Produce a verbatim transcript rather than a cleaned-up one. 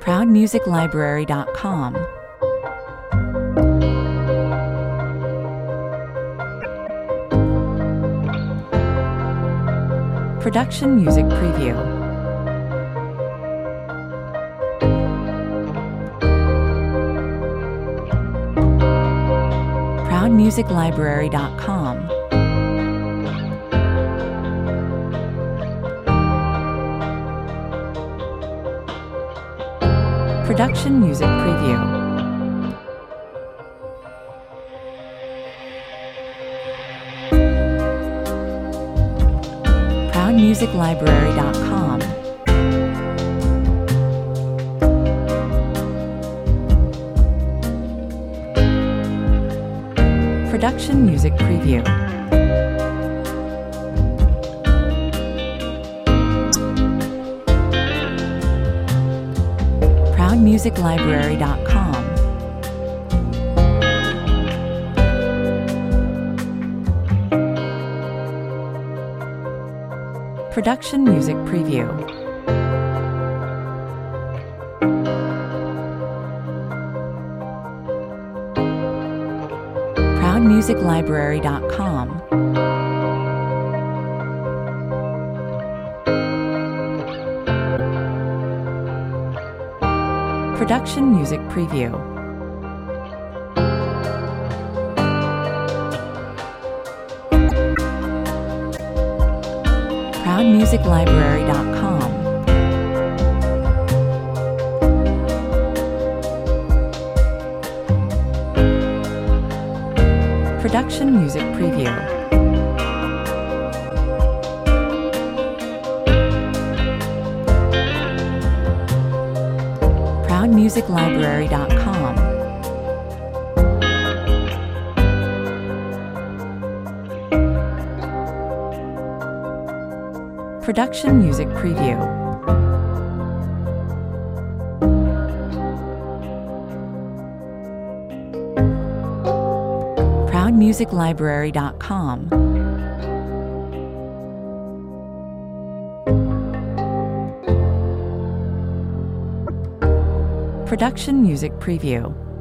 proud music library dot com. Production Music Preview. proud music library dot com. Production Music Preview. proud music library dot com. Production Music Preview. proud music library dot com. Production Music Preview. proud music library dot com. Production Music Preview. proud music library dot com. Production Music Preview. proud music library dot com. Production Music Preview. proud music library dot com. Production Music Preview.